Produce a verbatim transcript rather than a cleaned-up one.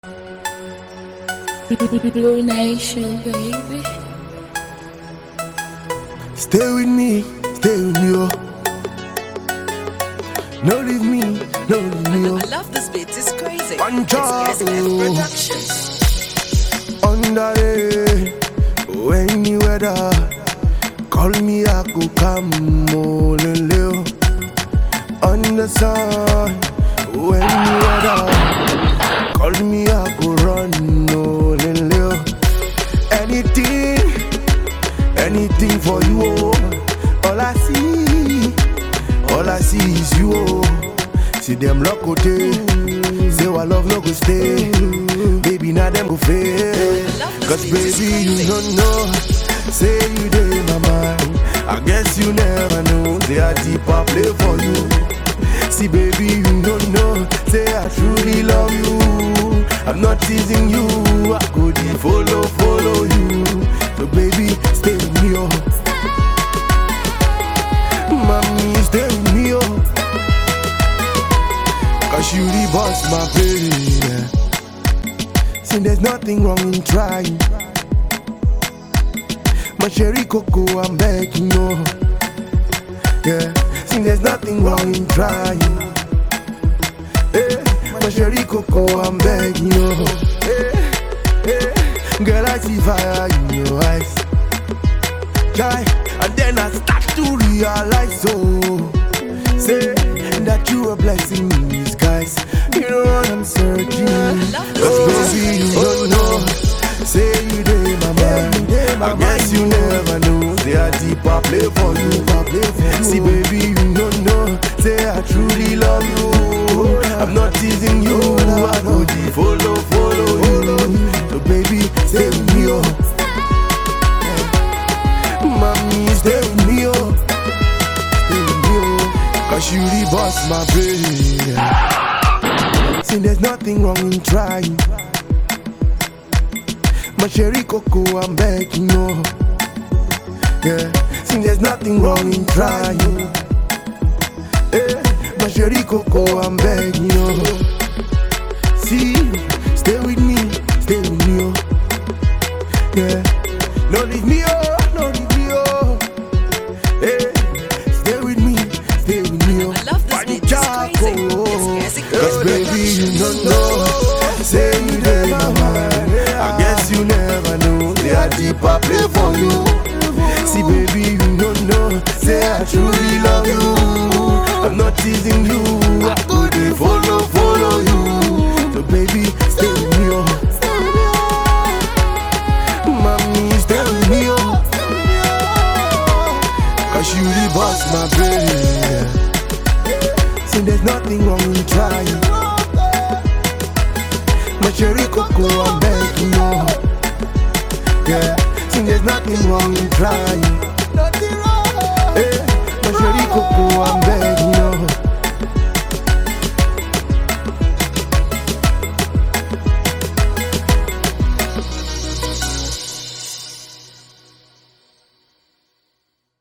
Blue Nation, baby. Stay with me, stay with me, oh. No leave me, no leave me, oh. I love this beat, it's crazy. One It's job, S F oh. Productions. Under the any weather, call me, I could come all in live. On the sun, when you weather, call me, I could run all in live. Anything, anything for you, oh. All I see, all I see is you, oh. See them lock out there, say our love no go stay. Baby, now them go fail. Cause baby, you don't know, say you dey in my mind. I guess you never know, say I deeper play for you. See baby, you don't know, say I truly love you. I'm not teasing you, I go deep, follow, follow you. So baby, stay with me, oh. Mommy, stay with me, oh. Cause you the boss, my baby. See, there's nothing wrong in trying. My cherry cocoa, I'm begging, no. Yeah, see, there's nothing wrong in trying. Hey, my cherry cocoa, I'm begging, no. Hey, hey, girl, I see fire in your eyes. Try, and then I start to realize, oh, say that you are blessing me in disguise. You know what I'm searching. Cause baby, you don't know, say you dey in my mind. I guess you never know, say I deeper play for you. See baby, you don't know, say I truly love you. I'm not teasing you, I go deep, follow, follow you. So baby, stay with me, oh. Mommy, stay with me, oh. Stay with me, oh. Cause you the boss, my baby. See, there's nothing wrong in trying. My cherry cocoa, I'm begging, no. Yeah, see, there's nothing wrong in trying. Yeah, my cherry cocoa, I'm begging, no. See, stay with me, stay with me, oh. Yeah, no leave me, oh, no leave me, oh. Yeah, stay with me, stay with me, oh. I love this beat, it's crazy. It's S F Cause baby, you don't know, say you dey in my mind. I guess you never know, say I deeper play for you. See baby, you don't know, say I truly love you. I'm not teasing you, I go dey follow, follow you. So baby, stay with me, oh. Mommy, stay with me, oh. Cause you the boss, my baby. See, there's nothing wrong in trying. My cherry cocoa, I'm begging, no. Yeah, see, there's nothing wrong in trying. Hey, my cherry cocoa, I'm begging.